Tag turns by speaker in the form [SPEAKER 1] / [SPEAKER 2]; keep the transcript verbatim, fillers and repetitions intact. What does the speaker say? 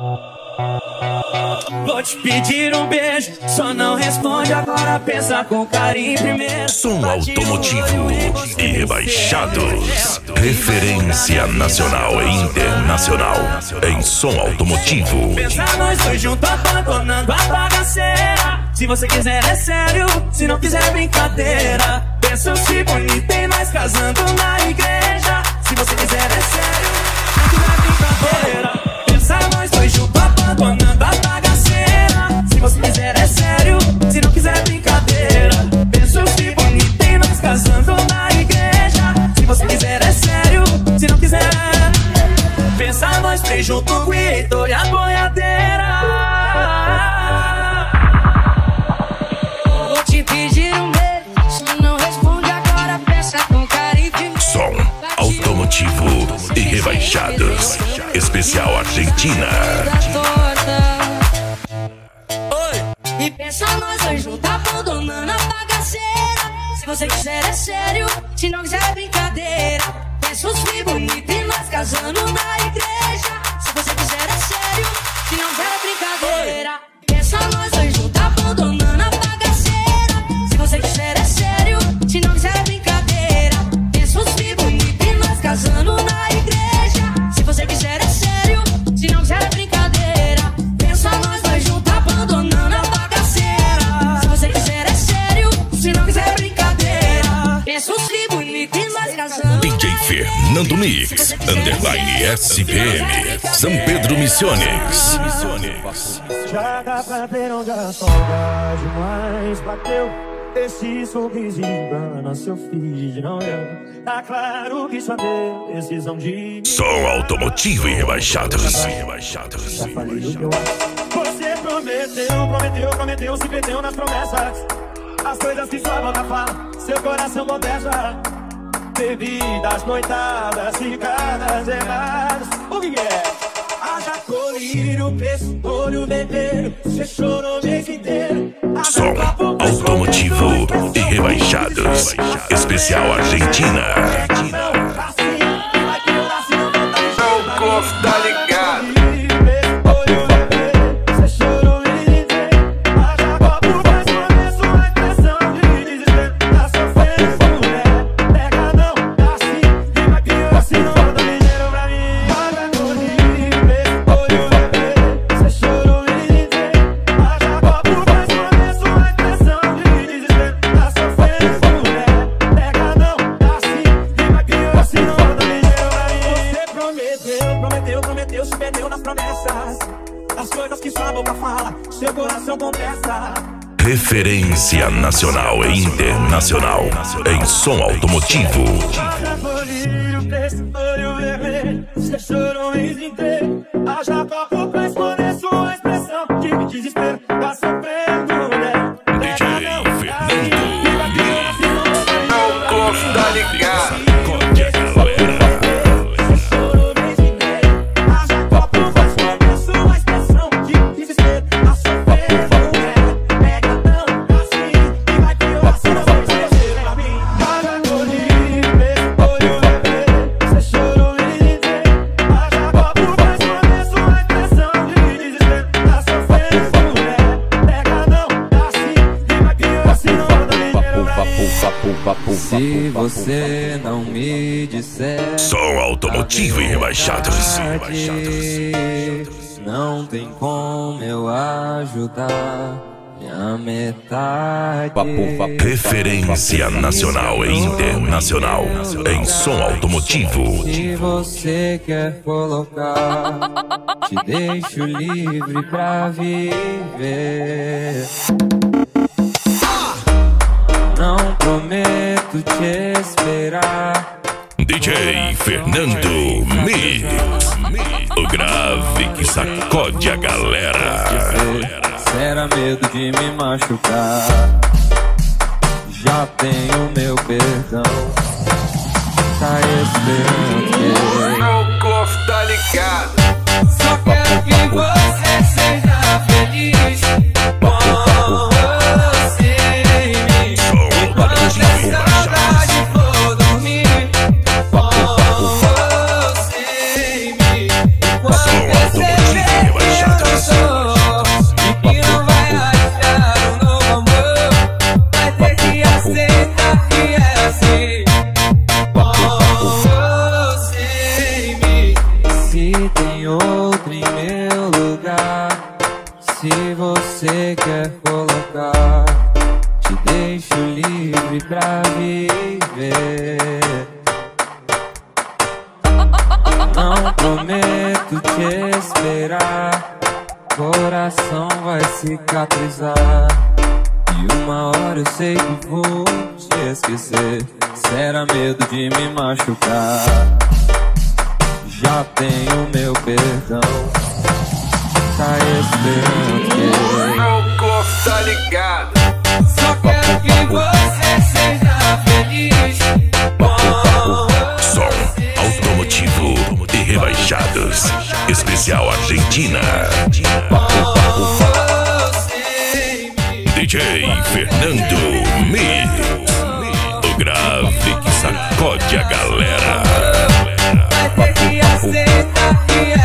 [SPEAKER 1] Vou te pedir um beijo, só não responde agora, pensa com carinho primeiro.
[SPEAKER 2] Som automotivo e rebaixados. Referência nacional e internacional em som automotivo.
[SPEAKER 1] Pensa nós dois juntos abandonando a bagaceira. Se você quiser é sério, se não quiser é brincadeira. Pensa se bonito e nós casando na igreja. Se você quiser é sério, não quiser é brincadeira. Pensa nós dois juntos abandonando a bagaceira. Se você quiser é sério, se não quiser é brincadeira. Pensa se bonito e nós casando na igreja. Se você quiser é sério, se não quiser é... Pensa nós três juntos com o Heitor e a boiadeira.
[SPEAKER 3] Vou te pedir um beijo, se não responde agora, pensa com carinho.
[SPEAKER 2] Som automotivo e rebaixados. Especial Argentina.
[SPEAKER 3] Oi. E pensa nós dois juntos abandonando a bagaceira. Se você quiser é sério, se não quiser é brincadeira. Pensa os filhos bonitos e nós casando na igreja. Se você quiser é sério, se não quiser é brincadeira. Pensa nós dois juntos abandonando a bagaceira. Se você quiser é sério, se não quiser é brincadeira. Pensa os filhos bonitos e nós casando na igreja. Se você quiser é sério, se não quiser é brincadeira. Pensa nós dois juntos abandonando a bagaceira. Se você quiser é sério, se não quiser é brincadeira. Pensa os filhos bonitos e nós casando.
[SPEAKER 2] D J Fernando Mix, underline S P M, São Pedro Missões.
[SPEAKER 4] Já dá pra ver onde a saudade mais bateu. Esse sorriso engana seu feed, não eu. Tá claro que só deu decisão de...
[SPEAKER 2] Som automotivo e rebaixados. Rebaixados.
[SPEAKER 4] Já falei do que eu acho. Você prometeu, prometeu, prometeu, se perdeu nas promessas. As coisas que sua boca fala, seu coração boteja. Bebidas, noitadas, ficadas erradas. O que é? Haja colírio, preço, olho vermelho. Você chorou o mês inteiro.
[SPEAKER 2] Som automotivo e rebaixados. Especial Argentina.
[SPEAKER 5] Tá ligado?
[SPEAKER 2] Referência nacional e internacional em som automotivo.
[SPEAKER 4] Você chorou o mês inteiro. Haja copo pra esconder sua expressão de desespero. Tá sofrendo, né?
[SPEAKER 2] D J Fernando Mix.
[SPEAKER 5] Tá ligado?
[SPEAKER 2] Sacode a galera.
[SPEAKER 6] Se você não me disser,
[SPEAKER 2] som automotivo e rebaixados.
[SPEAKER 6] não tem como eu ajudar minha metade.
[SPEAKER 2] Referência nacional e internacional em som automotivo.
[SPEAKER 6] Se você quer colocar, te deixo livre pra viver. Não prometo te esperar.
[SPEAKER 2] D J Fernando Mix, o grave que sacode a galera.
[SPEAKER 6] Será medo de me machucar. Já tenho meu perdão. Tá esperando que
[SPEAKER 5] O tá ligado?
[SPEAKER 6] só quero que você seja feliz com você e mim. Enquanto essa saudade for dormir com você e mim. Enquanto esse se tem outro em meu lugar. Se você quer colocar, te deixo livre pra viver. Não prometo te esperar, coração vai cicatrizar. E uma hora eu sei que vou te esquecer. Será medo de me machucar. Já tenho meu perdão, tá esperando que
[SPEAKER 5] Louco, tá ligado?
[SPEAKER 6] só quero que você seja feliz.
[SPEAKER 2] Som automotivo e rebaixados. Especial Argentina. D J Fernando Mix. O grave que sacode a galera.
[SPEAKER 6] Vai ter que aceitar que é